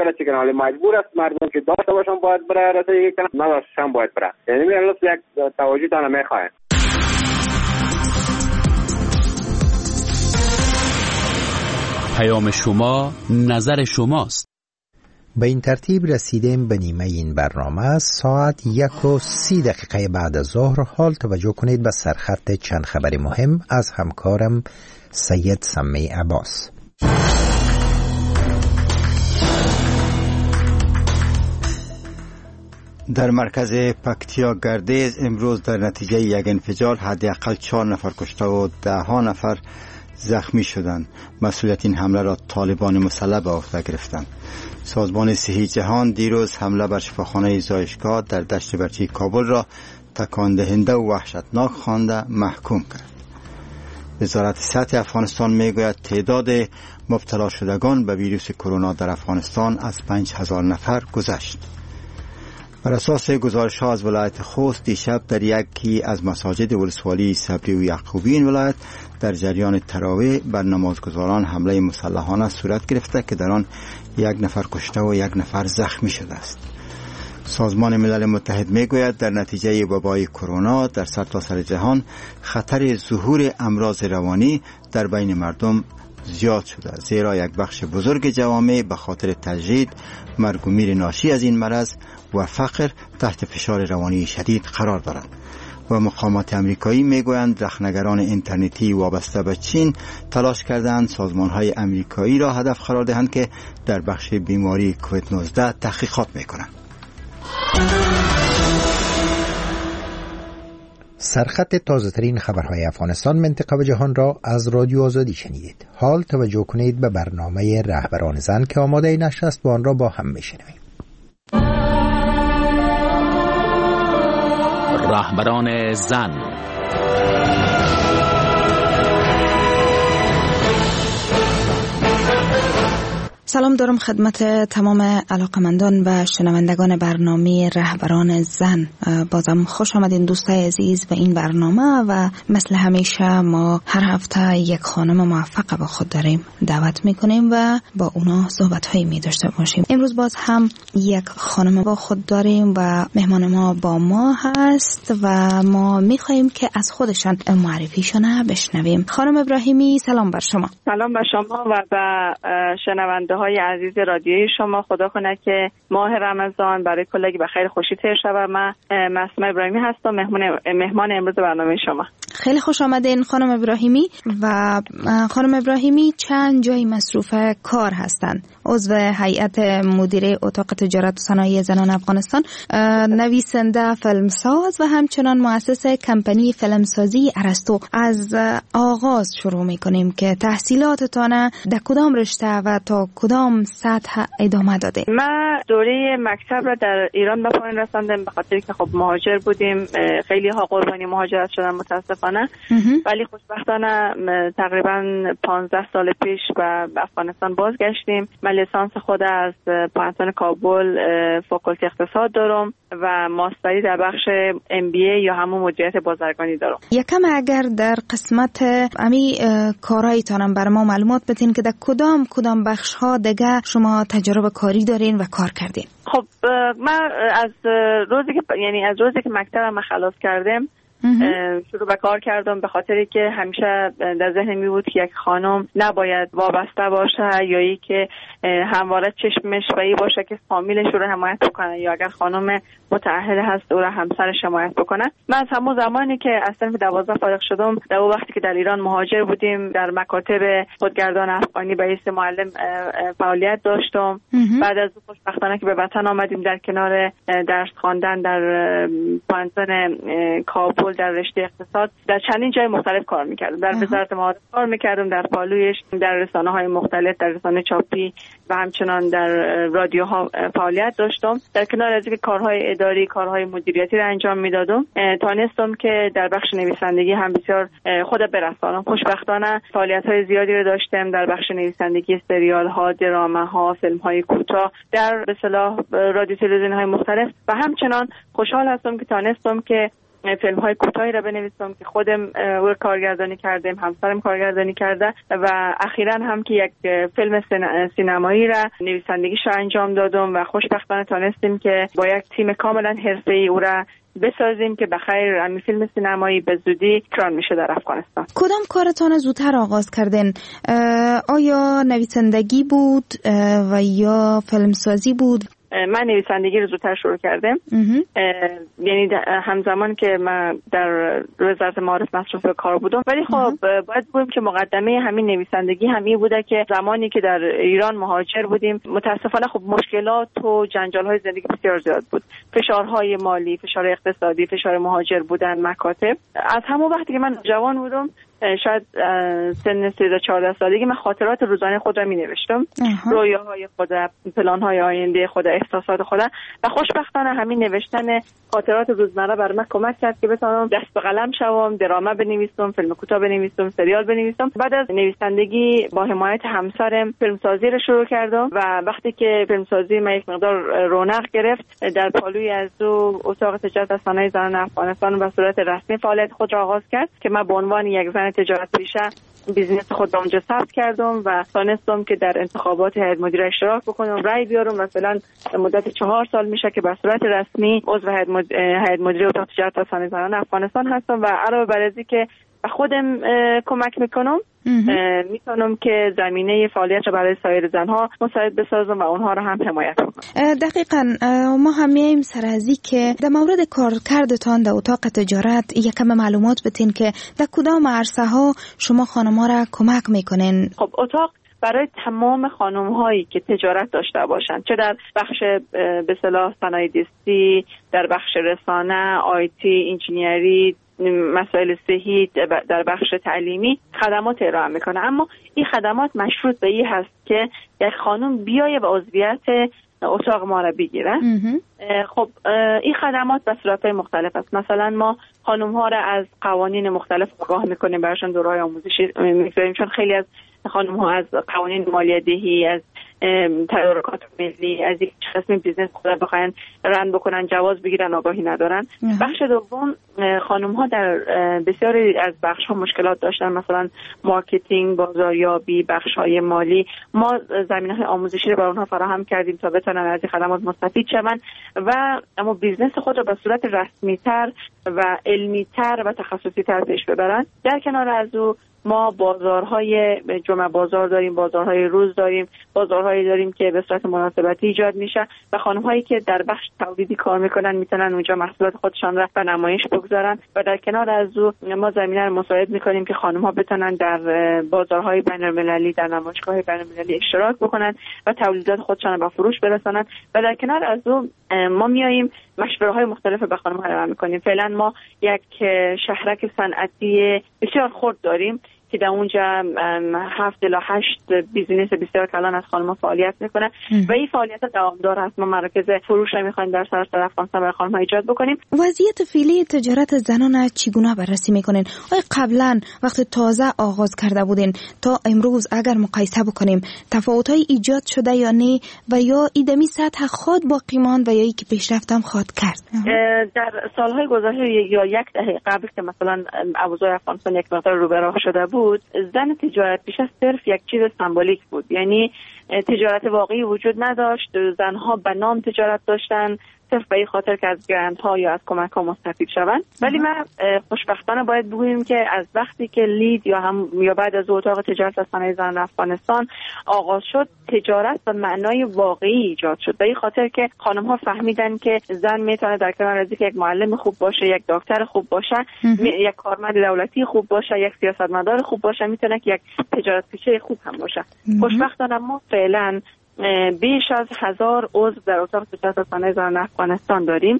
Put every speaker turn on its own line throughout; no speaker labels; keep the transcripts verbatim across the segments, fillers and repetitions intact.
میکنه چه کنه، مجبور است مردم که داشته باشن باید برای رسیدگی کنن، نداشتن باید برای. یعنی میگن یک توجه تان میخواد.
پیام شما، نظر شماست.
به این ترتیب رسیدیم به نیمه این برنامه. ساعت یک و سی دقیقه بعد از ظهر. حال توجه کنید به سرخط چند خبر مهم از همکارم سید سمی عباس.
در مرکز پکتیا گردیز امروز در نتیجه یک انفجار حداقل چهار نفر کشته و ده ها نفر زخمی شدند. مسئولیت این حمله را طالبان مسلح به عهده گرفتند. سازمان صحی جهان دیروز حمله بر شفاخانه زایشگاه در دشت برچی کابل را تکان دهنده و وحشتناک خوانده محکوم کرد. وزارت صحت افغانستان میگوید تعداد مبتلا شدگان به ویروس کرونا در افغانستان از پنج هزار نفر گذشت. بر اساس گزارش ها از ولایت خوست، دیشب در یکی از مساجد ولسوالی صبری و یعقوبی این ولایت در جریان تراویح بر نمازگزاران حمله مسلحانه صورت گرفته که در آن یک نفر کشته و یک نفر زخمی شده است. سازمان ملل متحد میگوید در نتیجه وبای کرونا در سرتاسر جهان خطر ظهور امراض روانی در بین مردم زیاد شده، زیرا یک بخش بزرگ جوامع به خاطر تجرید، مرگ و میر ناشی از این مرض و فقر تحت فشار روانی شدید قرار دارند. و مقامات امریکایی میگویند رخنگران اینترنتی وابسته به چین تلاش کردند سازمان‌های امریکایی را هدف قرار دهند که در بخش بیماری کووید نوزده تحقیقات میکنند.
سرخط تازه ترین خبرهای افغانستان، منطقه و جهان را از رادیو آزادی شنیدید. حال توجه کنید به برنامه رهبران زن که آماده نشر است و آن را با هم میشنویم.
رهبران زن.
سلام دارم خدمت تمام علاقمندان و شنوندگان برنامه رهبران زن. بازم خوش آمدین دوستای عزیز به این برنامه و مثل همیشه ما هر هفته یک خانم موفق با خود داریم دعوت میکنیم و با اونا صحبت هایی می داشته باشیم. امروز باز هم یک خانم با خود داریم و مهمان ما با ما هست و ما میخواییم که از خودشان معرفیشون بشنویم. خانم ابراهیمی سلام بر شما.
سلام بر شما و به شنونده های عزیز رادیوی شما. خدا کنه که ماه رمضان برای کلگی به خیر خوشی تیر شود. من مسمه ابراهیمی هستم، مهمان مهمان امروز برنامه شما.
خیلی خوش آمدین خانم ابراهیمی. و خانم ابراهیمی چند جای مصروف کار هستند. عضو هیئت مدیره اتاق تجارت و صنایع زنان افغانستان، نویسنده، فیلمساز و همچنان مؤسس کمپانی فیلمسازی ارسطو. از آغاز شروع میکنیم که تحصیلاتتان در کدام رشته و تا کدام سطح ادامه داده؟
من دوره مکتب را در ایران به پایان رساندم به خاطر که خب مهاجر بودیم. خیلی ها قربانی مهاجرت شدن متاسفانه، ولی خوشبختانه تقریبا پانزده سال پیش به افغانستان بازگشتیم. من لیسانس خود از پانتون کابل فاکولته اقتصاد دارم و ماستری در بخش ام بی ای یا همون مدیریت بازرگانی دارم.
یکم اگر در قسمت امی کارایتانم برای ما معلومات بدین که در کدام کدام بخش ها دیگه شما تجربه کاری دارین و کار کردین؟
خب من از روزی که یعنی از روزی که مکتبم خلاص کردم شروع به کار کردم، به خاطری که همیشه در ذهن می بود که یک خانم نباید وابسته باشه یا ای که همواره چشمش به ای باشه که فامیلش رو حمایت بکنه، یا اگر خانم متأهل هست او را همسرش حمایت بکنه. من از همون زمانی که از صنف دوازده فارغ شدم، در اون وقتی که در ایران مهاجر بودیم، در مکاتب خودگردان افغانی به حیث معلم فعالیت داشتم. بعد از اون خوشبختانه که به وطن آمدیم، در کنار درس خواندن در پانتون کابل در رشته اقتصاد در چندین جای مختلف کار میکردم. در وزارت معارف کار میکردم، در پالویش، در رسانه های مختلف، در رسانه چاپی و همچنان در رادیوها فعالیت داشتم. در کنار از اینکه کارهای اداری، کارهای مدیریتی را انجام میدادم، توانستم که در بخش نویسندگی هم بسیار خود برسانم. خوشبختانه فعالیت‌های زیادی را داشتم در بخش نویسندگی سریال ها، درامه ها، فیلم های کوتاه در به اصطلاح رادیو تلویزیون های مختلف و همچنان خوشحال هستم که توانستم که فیلم های کوتاهی را بنویسم که خودم او کارگردانی کردم، همسرم کارگردانی کرده و اخیراً هم که یک فیلم سینمایی را نویسندگیش را انجام دادم و خوشبختانه تانستیم که با یک تیم کاملا حرفه‌ای او را بسازیم که بخیر همین فیلم سینمایی به زودی اکران میشه در افغانستان.
کدام کارتان زودتر آغاز کردین؟ آیا نویسندگی بود و یا فیلمسازی بود؟
من نویسندگی رو زودتر شروع کردم، یعنی همزمان که من در وزارت معارف مصروف به کار بودم، ولی خب باید بگم که مقدمه همین نویسندگی همین بوده که زمانی که در ایران مهاجر بودیم متاسفانه خب مشکلات و جنجال‌های زندگی بسیار زیاد بود، فشارهای مالی، فشار اقتصادی، فشار مهاجر بودن، مکاتب. از همون وقتی که من جوان بودم، شاید سن سیزده چهارده سالگی، من خاطرات روزانه خود را می نوشتم، رویاهای خود، پلان‌های آینده خود، احساسات خود، و خوشبختانه همین نوشتن خاطرات روزمره بر من کمک کرد که بتونم دست به قلم شوم، درامه بنویسم، فیلم کوتاه بنویسم، سریال بنویسم. بعد از نویسندگی با حمایت همسرم فیلمسازی را شروع کردم و وقتی که فیلمسازی من یک مقدار رونق گرفت، در پالوی از دو اتاق تجارت از صنایع زنان افغانستان به صورت رسمی فعالیت خود را آغاز کرد که من به عنوان یک زن تجارت پیشه بیزینس خود را اونجا ثبت کردم و تونستم که در انتخابات هیئت مدیره اشتراک بکنم، رای بیارم و فعلا مدت چهار سال میشه که به صورت رسمی عضو هیئت مدیره اتاق تجارت از صنایع زنان افغانستان هستم و علاوه بر اینکه که خودم کمک میکنم، میتونم که زمینه فعالیت را برای سایر زنها مساعد بسازم و اونها را هم حمایت کنم.
دقیقاً ما هم میایم سر از این که در مورد کارکردتان در اتاق تجارت یکم معلومات بتین که در کدام عرصه ها شما خانم‌ها را کمک میکنین.
خب اتاق برای تمام خانم هایی که تجارت داشته باشند، چه در بخش به اصطلاح صنایع دستی، در بخش رسانه، آیتی، انجینیری، مسائل صحی، در بخش تعلیمی خدمات ارائه میکنه. اما این خدمات مشروط به این هست که یک خانم بیایه و عضویت اتاق ما را بگیره. خب این خدمات به صورت‌های مختلف است. مثلا ما خانم ها را از قوانین مختلف آگاه میکنیم، براشون دوره‌های آموزشی میگذاریم، چون خیلی از خانم ها از قوانین مالیه دهی، از تدارکات ملی، از یک قسم بیزنس خود بخواین رن بکنن، جواز بگیرن، آگاهی ندارن. بخش دوم، خانم ها در بسیاری از بخش ها مشکلات داشتن، مثلا مارکتینگ، بازاریابی، بخش های مالی. ما زمینه های آموزشی رو برای اونها فراهم کردیم تا بتونن از این خدمات مستفید شون و اما بیزنس خود رو به صورت رسمی تر و علمی تر و تخصصی تر پیش ببرن. در کنار از او ما بازارهای جمعه بازار داریم، بازارهای روز داریم، بازارهایی داریم که به صورت مناسبتی ایجاد میشه و خانم‌هایی که در بخش تولیدی کار میکنن میتونن اونجا محصولات خودشان را به نمایش بگذارن و در کنار از او ما زمینه رو مساعد میکنیم که خانم‌ها بتونن در بازارهای بین‌المللی، در نمایشگاه‌های بین‌المللی اشتراک بکنن و تولیدات خودشان را به فروش برسانن و در کنار از او ما میاییم مشوره‌های مختلف به خانم‌ها ارائه میکنیم. فعلا ما یک شهرک صنعتی بسیار خرد داریم که در اونجا هفت الی هشت بیزینس بسیار کلان از خانم‌ها فعالیت میکنه و این فعالیت دوامدار هست. ما مراکز فروش رو میخوایم در سراسر افغانستان برای خانم‌ها ایجاد بکنیم.
وضعیت فعلی تجارت زنان چگونه بررسی میکنین؟ آیا قبلا وقتی تازه آغاز کرده بودین تا امروز اگر مقایسه بکنیم تفاوت‌های ایجاد شده یا نه و یا ایدمی سطح خود باقی ماند و یا ای که پیشرفت هم خواهد کرد؟
در سالهای گذشته یا یک دهه قبل که مثلا اوضاع افغانستان یک مقدار رو به راه شده بود، زن تجارت پیشه صرف یک چیز سمبولیک بود، یعنی تجارت واقعی وجود نداشت. زنها به نام تجارت داشتن صرف به این خاطر که از گرندها یا از کمک ها مستفید شوند. ولی من خوشبختانه باید بگوییم که از وقتی که لید یا هم یا بعد از اتاق تجارت از صنایع زنان افغانستان آغاز شد، تجارت به معنای واقعی ایجاد شد. به این خاطر که خانم ها فهمیدن که زن میتونه در کنار از یک معلم خوب باشه، یک دکتر خوب باشه، یک کارمند دولتی خوب باشه، یک سیاستمدار خوب باشه، میتونه که یک تجارت پیشه خوب هم باشه. خوشبختانه ما فعلا بیش از هزار عضو در اتاق تجارت از صنایع زنان افغانستان داریم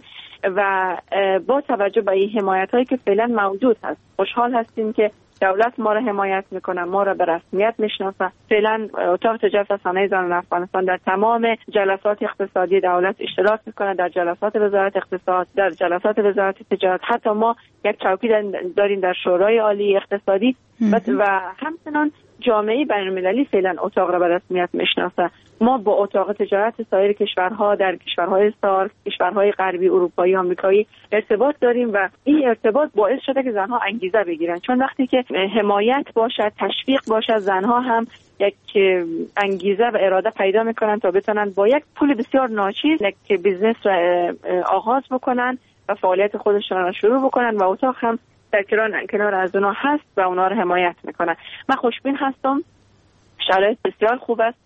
و با توجه به این حمایت هایی که فعلا موجود هست خوشحال هستیم که دولت ما را حمایت میکنه، ما را به رسمیت میشناسه. فعلا اتاق تجارت از صنایع زنان افغانستان در تمام جلسات اقتصادی دولت اشتراک میکنه، در جلسات وزارت اقتصاد، در جلسات وزارت تجارت. حتی ما یک چوکی داریم در شورای عالی اقتصادی و همچنان جامعه بین‌المللی فعلا اتاق را به رسمیت میشناسه. ما با اتاق تجارت سایر کشورها در کشورهای سارک، کشورهای غربی، اروپایی، آمریکایی ارتباط داریم و این ارتباط باعث شده که زنها انگیزه بگیرن، چون وقتی که حمایت باشه، تشویق باشه، زنها هم یک انگیزه و اراده پیدا میکنن تا بتونن با یک پول بسیار ناچیز یک بیزنس را آغاز بکنن و فعالیت خودشون را شروع بکنن و اتاق هم در کنار از اونا هست و اونا رو حمایت میکنن. من خوشبین هستم، شرایط بسیار خوب است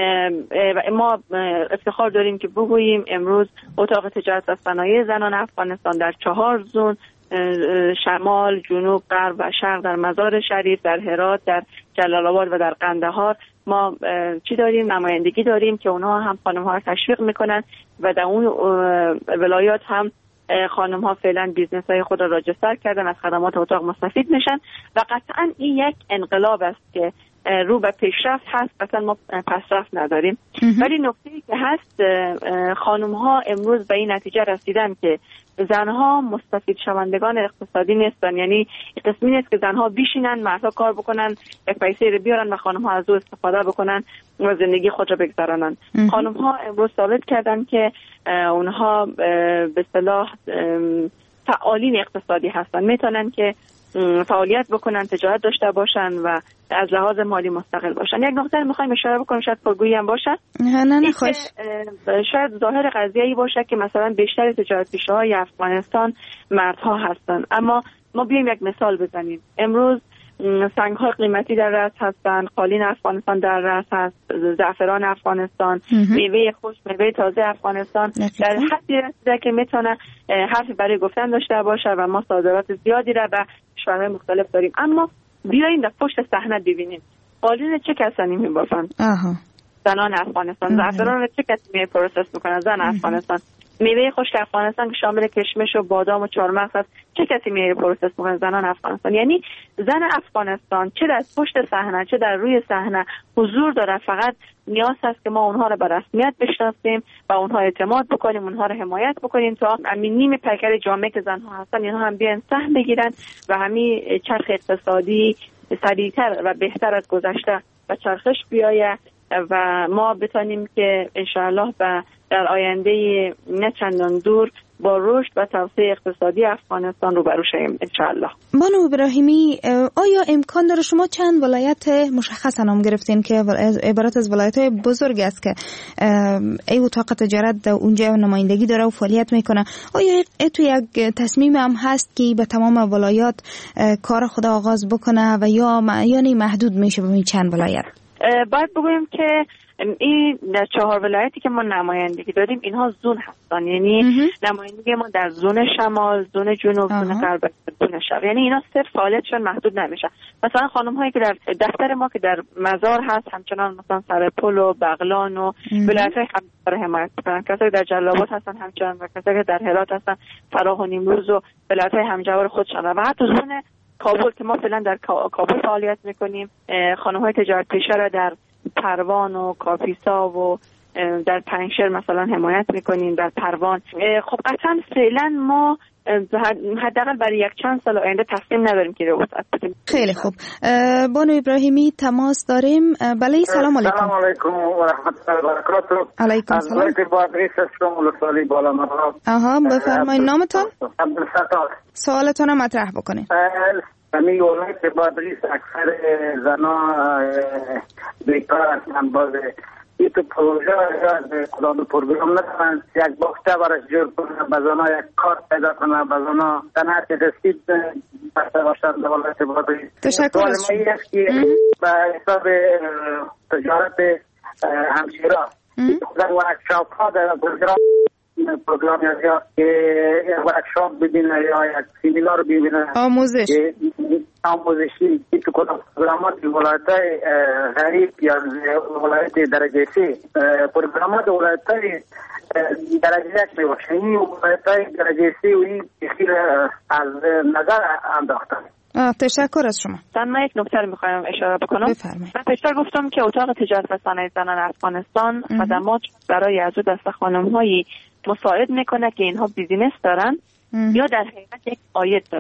و ما افتخار داریم که بگوییم امروز اتاق تجارت و صنایع زنان افغانستان در چهار زون، شمال، جنوب، غرب و شرق، در مزار شریف، در هرات، در جلال آباد و در قندهار ما چی داریم؟ نمایندگی داریم که اونها هم خانم ها رو تشویق میکنن و در اون ولایات هم خانم ها فعلا بیزنس های خود را راجستر کردن، از خدمات اتاق مستفید میشن و قطعا این یک انقلاب است که رو به پیشرفت هست. قطعا ما پسرفت نداریم، ولی نکته‌ای که هست خانم ها امروز به این نتیجه رسیدن که زنها مستفید شوندگان اقتصادی نیستن. یعنی قسمی نیست که زنها بیشینن، مردها کار بکنن، یک پیسه رو بیارن و خانم ها از او استفاده بکنن و زندگی خود را بگذرانن. خانم ها امروز ثابت کردن که اونها به اصطلاح فعالین اقتصادی هستن، میتونن که فعالیت بکنن، تجارت داشته باشن و از لحاظ مالی مستقل باشن. یک نکته رو میخوایم اشاره بکنم، شاید پرگویی هم باشه.
نه نه خوش.
شاید ظاهر قضیه ای باشه که مثلا بیشتر تجارت پیشه‌های افغانستان مردها هستن، اما ما بیایم یک مثال بزنیم. امروز سنگ های قیمتی در رأس هستن، قالین افغانستان در رأس هست، زعفران افغانستان، میوه خوش، میوه تازه افغانستان در حدی رسیده که میتونه حرفی برای گفتن داشته باشه و ما صادرات زیادی را به کشورهای مختلف داریم. اما بیاییم در پشت صحنه ببینیم قالین چه کسانی میبافن؟ زنان افغانستان. زعفران رو چه کسی می پروسس میکنه؟ زن افغانستان. میوه خشک افغانستان که شامل کشمش و بادام و چهارمغز است، چه کسی میره پروسس میکنه؟ زنان افغانستان. یعنی زن افغانستان چه در پشت صحنه چه در روی صحنه حضور داره، فقط نیاز است که ما اونها رو به رسمیت بشناسیم و اونها اعتماد بکنیم، اونها رو حمایت بکنیم تا همین نیم پیکر جامعه که زنها هستن اینها هم بیان سهم بگیرن و همین چرخ اقتصادی سریعتر و بهتر از گذشته و چرخش بیاید و ما بتونیم که انشاءالله به در آینده نه چندان دور با رشد و توسعه اقتصادی افغانستان روبرو شویم انشاءالله.
بانو ابراهیمی، آیا امکان داره شما چند ولایت مشخص نام گرفتین که عبارت از ولایت‌های بزرگ است که ای اتاق تجارت اونجا نمایندگی داره و فعالیت میکنه، آیا ای تو یک تصمیم هم هست که به تمام ولایات کار خود آغاز بکنه و یا یعنی محدود میشه به این چند ولایت؟
باید بگویم که این در چهار ولایتی که ما نمایندگی داریم اینها زون هستن، یعنی نمایندگی ما در زون شمال، زون جنوب، زون غرب، زون شرق، یعنی اینا صرف فعالیتشون محدود نمیشه. مثلا خانم هایی که در دفتر ما که در مزار هست همچنان مثلا سرپل و بغلان و ولایت های همجوار حمایت میکنن، کسایی در جلال آباد هستن همچنان و کسایی که در هرات هستن فراه و نیمروز و ولایت های همجوار خودشان و حتی زون کابل که ما فعلا در کابل فعالیت میکنیم. خانم های تجارت پیشه را در پروان و کاپیسا و در پنجشیر مثلا حمایت میکنیم، در پروان. خب قطعا فعلا ما حداقل برای یک چند سال آینده تصمیم نداریم که وسعت بدیم.
خیلی خوب. بانو ابراهیمی تماس داریم. بله سلام علیکم.
سلام علیکم و رحمت الله و برکاته.
علیکم سلام.
از بادریس هستم ولسوالی بالا مراد.
آها بفرمایید نامتون؟
عبدالستار.
سوالتون رو مطرح بکنید.
همین ولایت بادریس اکثر زنا بیکار هستن، باز این تو پروژه یا کدام پروگرام ندارن یک باخته برش جور کنن، بزانا یک کار پیدا کنن، بزانا صنعت رسید بسته باشن در ولایت بادریس.
تشکر از شما.
به حساب تجارت همشیره خودم ورکشاپ ها در پروگرام پروگرام یا که ورکشاپ ببینه یا یک سیمینار ببینه
آموزش
آموزشی که کدام پروگرامات ولایت‌های غریب یا ولایت درجه سه پروگرامات ولایت‌های درجه یک میباشه، این ولایت‌های درجه سه و این بخیر از نظر انداختن.
تشکر از شما.
من یک نکته رو میخوایم اشاره بکنم.
بفرمایید.
من پیشتر گفتم که اتاق تجارت و صنایع زنان افغانستان خدمات برای از دست خانم‌هایی مساعد میکنه که اینها بیزینس دارن یا در حقیقت یک عاید دارن.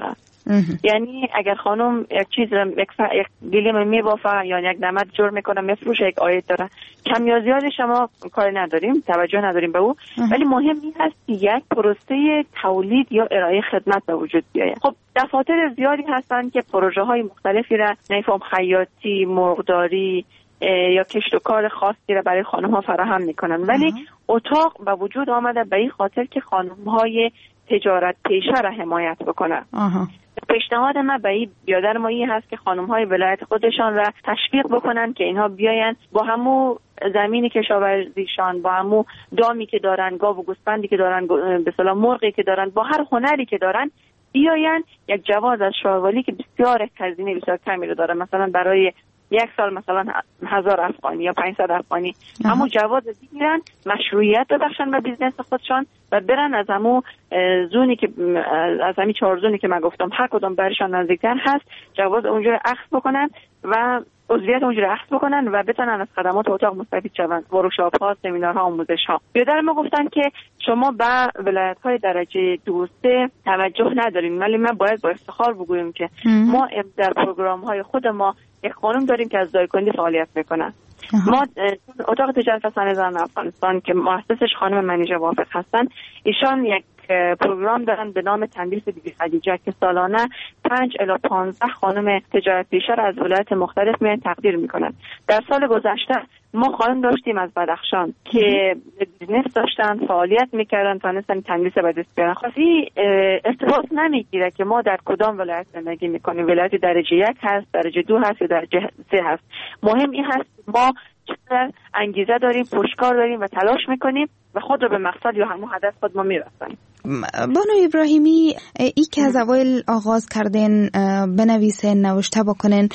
یعنی اگر خانم یک چیز یک, یک گلیم میبافه یا یک نمد جور میکنه میفروشه، یک عاید داره، کم یا زیاد شما کاری نداریم، توجه نداریم به او، ولی مهم این هست که یک پروسه تولید یا ارائه خدمت به وجود بیاید. خب دفاتر زیادی هستند که پروژه های مختلفی را نفهم خیاطی، مرغداری یا کشت و کار خاصی را برای خانم ها فراهم میکنن، ولی اتاق به وجود آمده به این خاطر که خانم های تجارت پیشه را حمایت بکنن. پیشنهاد من به این بیادر ما این هست که خانم های ولایت خودشان را تشویق بکنن که اینها بیاین با همو زمینی کشاورزیشان، با همو دامی که دارن، گاو و گوسفندی که دارن، به اصطلاح مرغی که دارن، با هر هنری که دارن بیاین یک جواز از شاروالی که بسیار هزینه بسیار کمی رو داره، مثلا برای یک سال مثلا هزار افغانی یا پانصد افغانی، همون جواز بگیرن، مشروعیت ببخشن به بیزنس خودشان و برن از همون زونی که از همین چهار زونی که من گفتم هر کدوم برشان نزدیکتر هست جواز اونجا رو اخذ بکنن و عضویت اونجا رو اخذ بکنن و بتونن از خدمات اتاق مستفید شوند، ورکشاپ ها، سمینارها، آموزش ها. بیادر ما گفتن که شما به ولایت های درجه دو سه توجه ندارین، ولی من باید با افتخار بگویم که ما در پروگرام های خود ما یک خانم داریم که از دایکندی فعالیت میکنن. ما اتاق تجارت و صنایع زنان افغانستان که مؤسسش خانم منیژه وافق هستن، ایشان یک پروگرام دارن به نام تندیس بیبی خدیجه که سالانه پنج الی پانزده خانم تجارت پیشه را از ولایت مختلف میان تقدیر میکنن. در سال گذشته ما خانم داشتیم از بدخشان که بیزنس داشتن، فعالیت میکردن، تونستن تندیس به دست بیارن. خاصی ارتباط نمیگیره که ما در کدام ولایت زندگی میکنیم، ولایت درجه یک هست، درجه دو هست یا درجه سه هست. مهم این هست ما چقدر انگیزه داریم، پشتکار داریم و تلاش میکنیم و خود رو به مقصد یا همون هدف خود ما میرسونیم.
بانو ابراهیمی، ای که از اول آغاز کردین بنویسین، نوشته بکنین،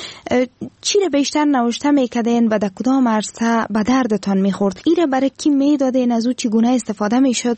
چی رو بیشتر نوشته میکردین و در کدام عرصه به دردتان میخورد؟ ایره برای کی میدادین؟ از او چگونه استفاده میشد؟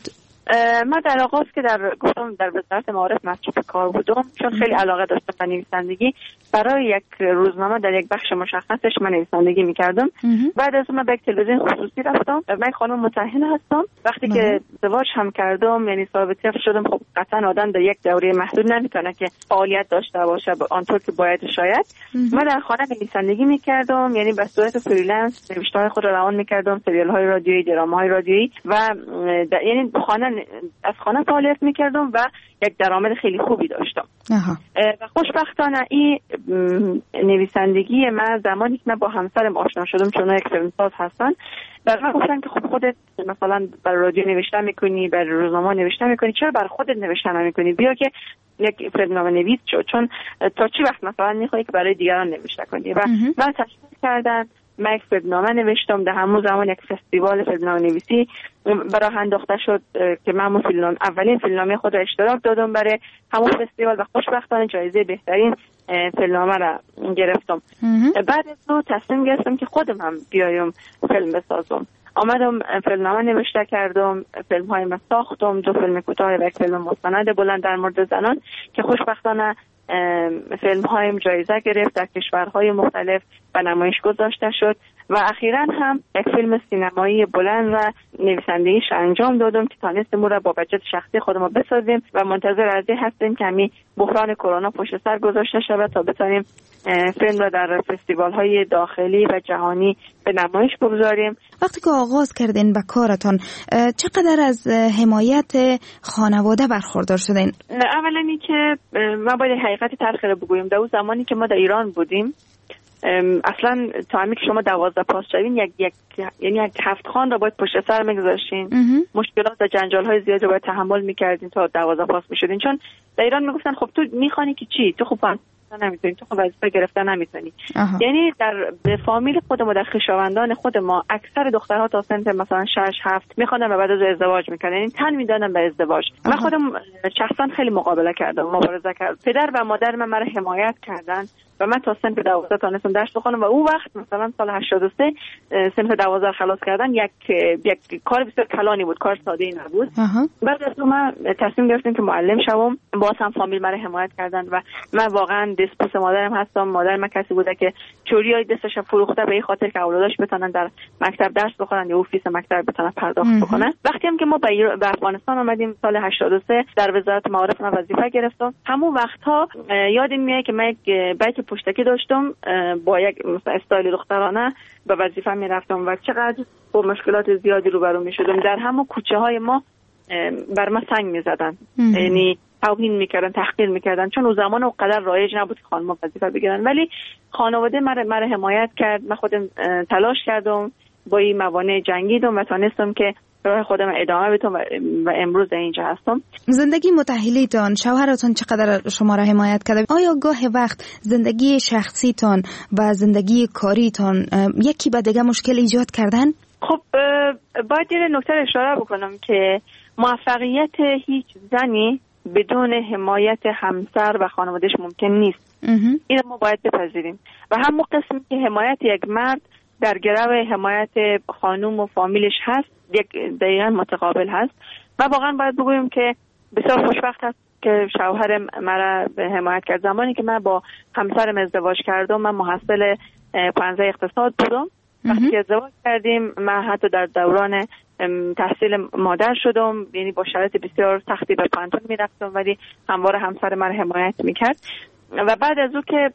من در آغاز که در گفتم در وزارت معارف مشغول کار بودم، چون خیلی علاقه داشتم به نویسندگی، برای یک روزنامه در یک بخش مشخصش من نویسندگی میکردم. بعد از اون به یک تلویزیون خصوصی رفتم. من خانم متأهل هستم. وقتی مه. که ازدواج هم کردم، یعنی صاحب طفل شدم، خب قطعا آدم در یک دوره محدود نمیتونه که فعالیت داشته باشه آنطور که باید شاید. من در خانه نویسندگی میکردم، یعنی به صورت فریلنس نوشته‌های خود را روان میکردم، سریال‌های رادیویی، درامه‌های رادیویی و یعنی خانه از خانه فعالیت میکردم و یک درآمد خیلی خوبی داشتم. و خوشبختانه این نویسندگی من زمانی که من با همسرم آشنا شدم، چون یک فیلمساز هستن، برای من گفتن که خب خودت مثلا برای رادیو نوشته میکنی، برای روزنامه نوشته میکنی، چرا برای خودت نوشته نمیکنی؟ بیا که یک فیلمنامه نویس شو، چون تا چی وقت مثلا میخوای که برای دیگران نوشته کنی. و من تشویق کردن، من یک فیلمنامه نوشتم. در همون زمان یک فستیوال فیلمنامه نویسی برای انداخته شد که من فیلمنامه اولین فیلمنامه خود را اشتراک دادم برای همون فستیوال و خوشبختانه جایزه بهترین فیلمنامه را گرفتم. بعد از اون تصمیم گرفتم که خودم هم بیایم فیلم بسازم. آمدم فیلمنامه نوشته کردم، فیلم های من ساختم، دو فیلم کوتاه و یک فیلم مستند بلند در مورد زنان که خوشبختانه فیلم هایم جایزه گرفت، در کشورهای مختلف و نمایش گذاشته شد و اخیراً هم یک فیلم سینمایی بلند و نویسندگیش انجام دادم که تانستیم را با بجت شخصی خودمون بسازیم و منتظر از این هستیم که همین بحران کرونا پشت سر گذاشته شود تا بتونیم فیلم را در فستیوال های داخلی و جهانی به نمایش بگذاریم.
وقتی که آغاز کردین به کارتان، چقدر از حمایت خانواده برخوردار شدین؟
اولا این که من باید حقیقت تلخ رو بگویم، در اون زمانی که ما در ایران بودیم اصلا تا همی که شما دوازده پاس شوین یک یک یعنی یک هفت خان را باید پشت سر میگذاشتین، مشکلات و جنجال های زیاد رو باید تحمل میکردین تا دوازده پاس میشدین، چون در ایران میگفتن خب تو میخوانی که چی، تو خوب نمیتونی، تو خب وظیفه گرفتن نمیتونی. یعنی در فامیل خود ما، در خویشاوندان خود ما، اکثر دخترها تا سن مثلا شش هفت میخوندن و بعد از ازدواج میکردن، یعنی تن میدادن به ازدواج. من خودم شخصا خیلی مقابله کردم، مبارزه کردم. پدر و مادر من مرا حمایت کردن و من تا سنف دوازده تونستم درس بخونم و اون وقت مثلا سال هشتاد و سه سنف دوازده خلاص کردن یک یک کار بسیار کلانی بود، کار ساده ای نبود. بعد از اون من تصمیم گرفتم که معلم شوم. باز هم فامیل مرا حمایت کردن و من واقعا دست مادرم هستم. مادر من کسی بوده که چوریای دستش فروخته به این خاطر که اولاداش بتونن در مکتب درس بخونن یا اوفیس مکتب بتونن پرداخت بکنن. وقتی هم که ما به افغانستان آمدیم سال هشتاد و سه در وزارت معارف من وظیفه گرفتم. همون وقتها یادم میاد که من یک بیت پشتکی داشتم با یک استایل دخترانه به وظیفه میرفتم و چقدر با مشکلات زیادی روبرو میشدم. در همون کوچه های ما بر ما سنگ میزدن، یعنی توهین میکردن، تحقیر میکردن، چون اون زمان اونقدر رایج نبود که خانم‌ها وظیفه بگیرن. ولی خانواده مرا مرا حمایت کرد. من خودم تلاش کردم، با این موانع جنگیدم و تونستم که راه خودم ادامه بدم و امروز اینجا هستم.
زندگی متأهلیتان، شوهرتان چقدر شما را حمایت کرده؟ آیا گاه وقت زندگی شخصیتان و زندگی کاریتان یکی به دیگه مشکل ایجاد کردن؟
خب باید یه نکته اشاره بکنم که موفقیت هیچ زنی بدون حمایت همسر و خانوادهش ممکن نیست. این ما باید بپذیریم و همون قسمی که حمایت یک مرد در گرو حمایت خانوم و فامیلش هست، یک دقیقا متقابل هست. و واقعا باید بگویم که بسیار خوشبخت هست که شوهرم مرا به حمایت کرد. زمانی که من با همسرم ازدواج کردم، من محصل پانزده اقتصاد بودم. وقتی ازدواج کردیم من حتی در دوران تحصیل مادر شدم، یعنی با شرایط بسیار سختی به پانتون میرفتم، ولی همواره همسر من حمایت میکرد. و بعد از او که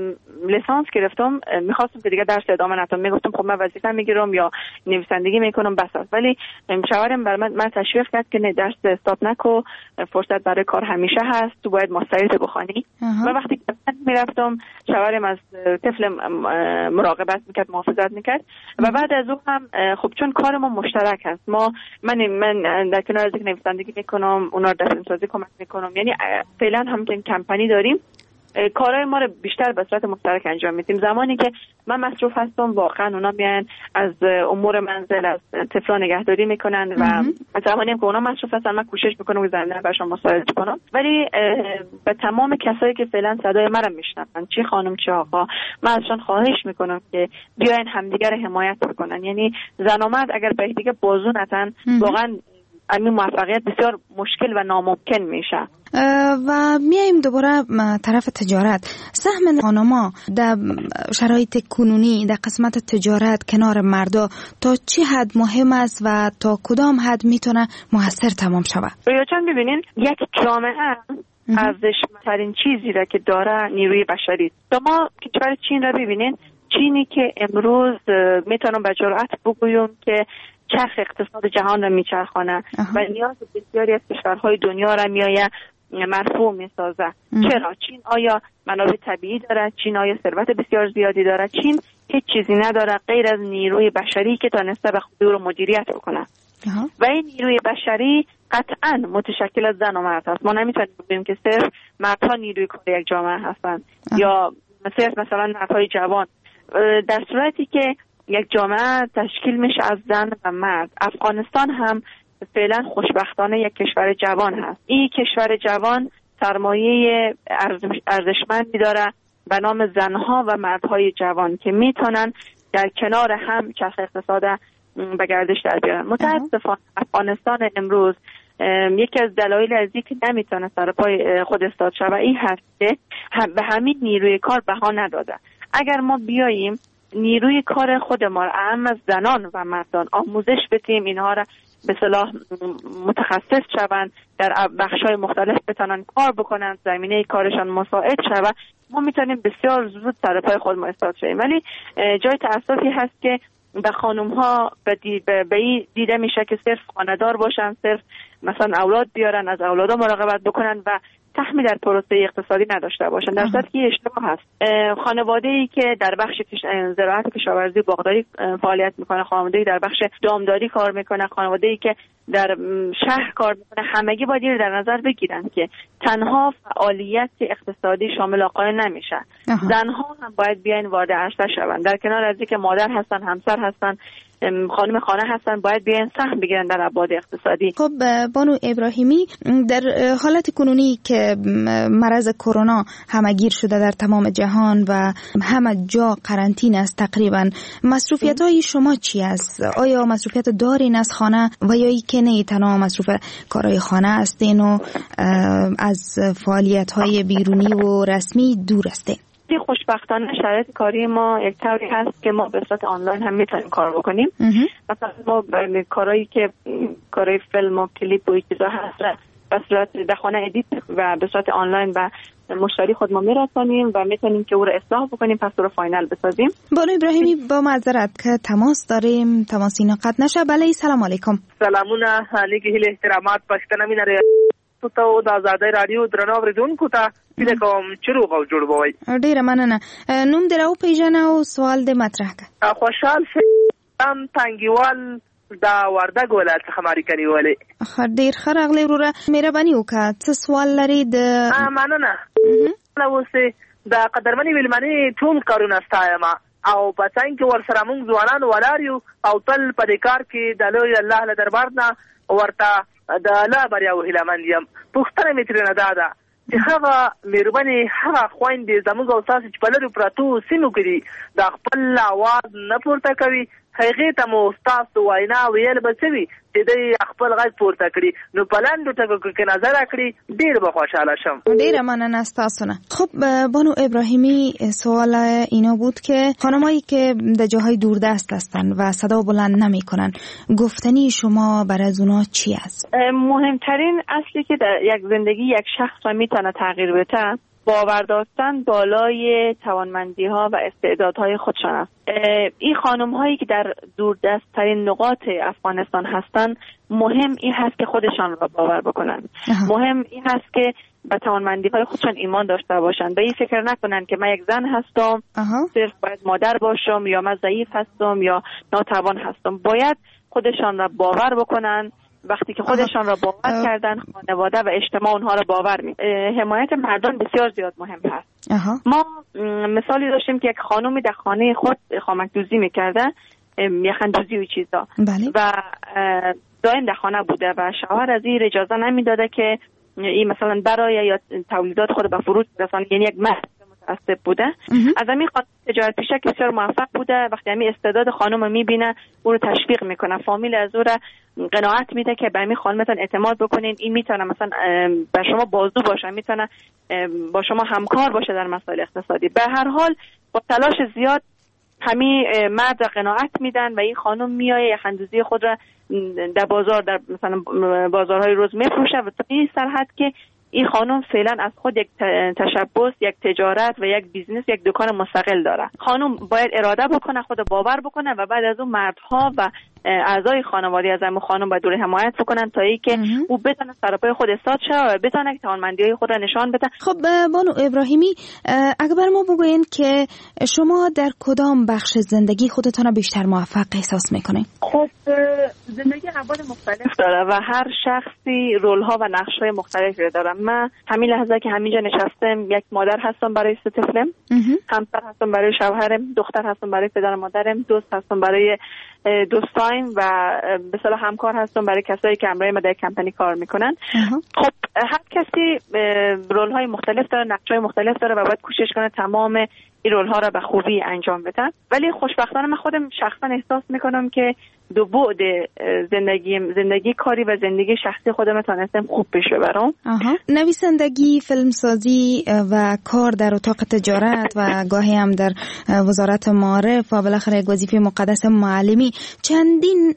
لیسانس گرفتم میخواستم که دیگه درس ادامه ندم. میگفتم خب من وظیفه میگیرم یا نویسندگی میکنم بس است. ولی شوهرم بر من, من تشویق کرد که نه، درس استاپ نکو، فرصت برای کار همیشه هست، تو باید ماستریت بخونی. و وقتی که میرفتم شوهرم از طفل مراقبت میکرد، محافظت میکرد. و بعد از او هم خب چون کار ما مشترک هست، ما من من در کنار از اینکه نویسندگی میکنم اونا رو دستم سازی کمک میکنم، یعنی فعلا هم که کمپانی داریم، کارهای ما رو بیشتر به صورت مشترک انجام میدیم. زمانی که من مصروف هستم واقعا اونا میان از امور منزل، از طفلا نگهداری میکنن و زمانی هم که اونا مصروف هستن من کوشش میکنم که زمینه براشون مساعدت کنم. ولی به تمام کسایی که فعلا صدای من رو میشنون، چه خانم چه آقا، من ازشون خواهش میکنم که بیاین همدیگه رو حمایت بکنن. یعنی زن و مرد اگر به یکدیگه بازو نتن واقعا این موفقیت بسیار مشکل و ناممکن میشه.
و میایم دوباره طرف تجارت. سهم خانما در شرایط کنونی در قسمت تجارت کنار مردا تا چه حد مهم است و تا کدام حد میتونه موثر تمام شود؟
یا چند ببینین یک جامعه ارزشمندترین چیزی را که داره نیروی بشری. شما کشور چین را ببینین، چینی که امروز میتونم به جرئت بگویم که چرخ اقتصاد جهان را میچرخانه و نیاز بسیاری از کشورهای دنیا را میآید مرفوع میسازه. چرا؟ چین آیا منابع طبیعی داره؟ چین آیا ثروت بسیار زیادی داره؟ چین هیچ چیزی نداره غیر از نیروی بشری که تونسته به خود رو مدیریت بکنه. و این نیروی بشری قطعا متشکل از زن و مرد هست. ما نمیتونیم بگیم که صرف مردها نیروی کار یک جامعه هستند یا صرف مثلا مردهای جوان. در صورتی که یک جامعه تشکیل میشه از زن و مرد، افغانستان هم فعلا خوشبختانه یک کشور جوان هست. این کشور جوان سرمایه ارزشمندی داره به نام زنها و مردهای جوان که میتونن در کنار هم چرخ اقتصاد به گردش در بیارن. متاسفانه افغانستان امروز یکی از دلایل از اینکه نمیتونه سر پای خود استاد شود این هست که به همین نیروی کار بها نداده. اگر ما بیاییم نیروی کار خود ما را اهم از زنان و مردان آموزش بدیم، اینها را به صلاح متخصص شوند، در بخش‌های مختلف بتونن کار بکنن، زمینه کارشان مساعد شود، ما میتونیم بسیار زود سر پای خود ما استاد شویم. ولی جای تأسفی هست که به خانم‌ها به دی دیده میشه که صرف خانه‌دار باشن، صرف مثلا اولاد بیارن، از اولادها مراقبت بکنن و سهمی در پروسه اقتصادی نداشته باشن. در صورتی که اشتباه هست. خانواده‌ای که در بخش زراعت، کشاورزی، باغداری فعالیت میکنه، خانواده‌ای در بخش دامداری کار میکنه، خانواده‌ای که در شهر کار میکنه، همگی باید در نظر بگیرن که تنها فعالیت اقتصادی شامل آقایان نمیشه. زنها هم باید بیاین وارد عرصه شوند. در کنار از اینکه مادر هستن، همسر هستن، خانم خانه هستن باید بیان سهم بگیرن در ابعاد اقتصادی.
خب بانو ابراهیمی، در حالت کنونی که مرض کرونا همگیر شده در تمام جهان و همه جا قرنطینه است تقریبا، مصروفیت های شما چی است؟ آیا مصروفیت دارین از خانه و یا ای که نه تنها مصروف کارهای خانه هستین و از فعالیت های بیرونی و رسمی دور هستین؟
خوشبختانه شرایط کاری ما یک طوری هست که ما به صورت آنلاین هم میتونیم کار بکنیم. مثلا ما کارهایی که کارهای فیلم و کلیپ و این چیزا هست به صورت در خانه ادیت و به صورت آنلاین و مشتری خود ما میرسانیم و میتونیم که او رو اصلاح بکنیم پس او رو فاینال بسازیم.
بانو ابراهیمی با معذرت که تماس داریم، تماسی نقد نشه. بله سلام علیکم.
سلامونه علیکم، هیله احترامات پښتنه مینه ته د آزادۍ رادیو درنو اوریدونکو ته هیله کوم چې روغ او جوړ بوئ.
ډیره مننه. نوم دې راوپېژنه او سوال دې مطرح کړه.
خوشحال شم تانګیوال دا وردګ ولایت څخه ماری کنیولې.
ښه ډیر ښه راغلی وروره، مهرباني وکړه څه سوال لري؟ د
مننه. اوس د قدرمنې ویلمنې ټول کارونه ستایم او په څنګه ور سره موږ ځوانان ولار یو او تل په دې کار کې د لوی الله له دربار نه ورته د لا بریا او هیلمن یم. پښتنه مې ترنه دادا چې هغه مېرمنې هغه خويندې زموږ او تاسو چې په لري پراتو سیمو کې د خپل आवाज نه پورته کوي، هغه ته مو تاسو وینا ویل بچوي چې د خپل غږ پورته کړي، نو پلاندو ټکو کې نظر کړی ډیر به خوشاله شم.
ډیر مننه تاسو نه. خب بانو ابراهیمی، سوال اینا بود که خانمایی که در جاهای دوردست هستن و صدا بلند نمیکنن، گفتنی شما برای از اونا چی است؟
مهمترین اصلی که در یک زندگی یک شخص را میتونه تغییر بده باور داشتن بالای توانمندی ها و استعدادهای خودشان است. این خانم هایی که در دوردست ترین نقاط افغانستان هستن، مهم این هست که خودشان را باور بکنن. مهم این هست که به توانمندی های خودشان ایمان داشته باشن. به این فکر نکنن که من یک زن هستم صرف باید مادر باشم یا من ضعیف هستم یا ناتوان هستم. باید خودشان را باور بکنن. وقتی که خودشان را باور کردن، خانواده و اجتماع اونها را باور می. حمایت مردان بسیار زیاد مهم هست. ما مثالی داشتیم که یک خانومی در خانه خود خامک دوزی میکرده، یخن دوزی و چیزا، و دائم در خانه بوده و شوهر از این اجازه نمیداده که این مثلا برای یا تولیدات خود به فروش برسانه، یعنی یک مرد متعصب بوده. از همین خانم تجارت پیشه که بسیار موفق بوده، وقتی همین استعداد خانم رو میبینه او رو تشویق میکنه، فامیل از او را قناعت میده که به همین خانمتان اعتماد بکنین، این میتونه مثلا به شما بازو باشه، میتونه با شما همکار باشه در مسائل اقتصادی. به هر حال با تلاش زیاد همین مرد را قناعت میدن و این خانم میایه یخندوزی خود را در بازار، در مثلا بازارهای روز میفروشه و تا این سرحد که این خانم فعلا از خود یک تشبث، یک تجارت و یک بیزنس، یک دکان مستقل داره. خانم باید اراده بکنه، خود باور بکنه و بعد از اون مردها و اعضای خانواده از همون خانم باید دوره حمایت بکنن تا ای که او بتونه سرپای خود ایستاد شه و بتونه که توانمندی‌های خود را نشان بده.
خب بانو ابراهیمی، اگر بر ما بگوین که شما در کدام بخش زندگی خودتان بیشتر موفق احساس میکنین؟
خب زندگی ابعاد مختلف داره و هر شخصی رول‌ها و نقش‌های مختلفی داره. من همین لحظه که همینجا نشستم یک مادر هستم برای سه طفلم، همسر هستم برای شوهرم، دختر هستم برای پدر مادرم، دوست هستم برای دوستایم و به اصطلاح همکار هستم برای کسایی که همراه ما در کمپانی کار میکنن. خب هر کسی رول های مختلف داره، نقش های مختلف داره و باید کوشش کنه تمام این رول ها را به خوبی انجام بده. ولی خوشبختانه من خودم شخصا احساس میکنم که دو بعد زندگی زندگی کاری و زندگی شخصی خودم تونستم خوب پیش ببرم.
نویسندگی، فیلمسازی و کار در اتاق تجارت و گاهی هم در وزارت معارف و بالاخره یک وظیفه مقدس معلمی، چندین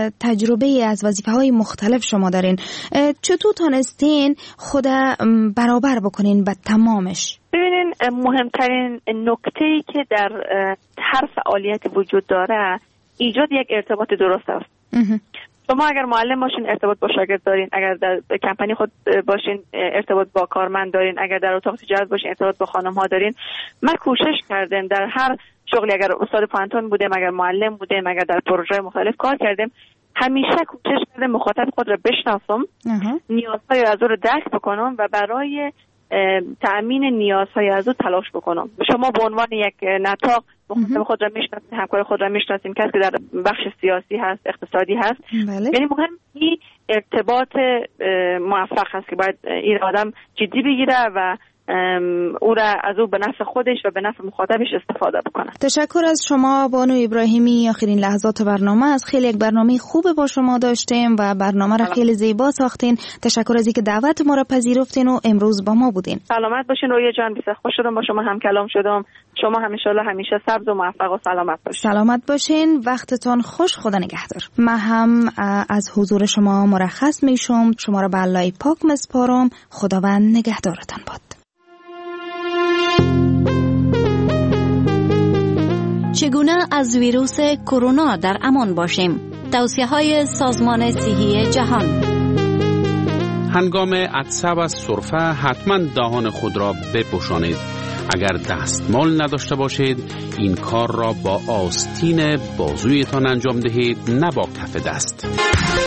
تجربه از وظیفه‌های مختلف شما دارین. چطور تونستین خود برابر بکنین با تمامش؟
ببینین، مهمترین نکته‌ای که در هر فعالیت وجود داره ایجاد یک ارتباط درست است. شما اگر معلم باشین ارتباط با شاگرد دارین، اگر در کمپانی خود باشین ارتباط با کارمند دارین، اگر در اتاق تجارت باشین ارتباط با خانم ها دارین. من کوشش کردم در هر شغلی، اگر استاد پانتون بودم، اگر معلم بودم، اگر در پروژه مختلف کار کردم، همیشه کوشش کردم مخاطب خود را بشناسم، نیازهای از او را درک بکنم و برای تأمین نیازهای از او تلاش بکنم. شما به عنوان یک نطاق مخاطب خود را میشناسیم، همکار خود را میشناسیم، کسی که در بخش سیاسی هست، اقتصادی هست.
بله.
یعنی مهم این ارتباط موفق هست که باید این آدم جدی بگیره و او را از او به نفع خودش و به نفع مخاطبش استفاده بکنه.
تشکر از شما بانو ابراهیمی. آخرین لحظات برنامه از خیلی یک برنامه خوب با شما داشتیم و برنامه را خیلی زیبا ساختین. تشکر از اینکه دعوت ما را پذیرفتین و امروز با ما بودین.
سلامت باشین رویا جان، بسیار خوش شدم با شما هم کلام شدم. شما همیشه همیشه سبز و موفق و سلامت باشین.
سلامت باشین، وقتتون خوش، خدا نگهدار. من هم از حضور شما مرخص میشم. شما را به الله پاک میسپارم. خداوند نگهدارتان باد.
چگونه از ویروس کرونا در امان باشیم؟ توصیه‌های سازمان صحی جهان.
هنگام عطسه و سرفه حتما دهان خود را بپوشانید. اگر دستمال نداشته باشید این کار را با آستین بازویتان انجام دهید، نه با کف دست.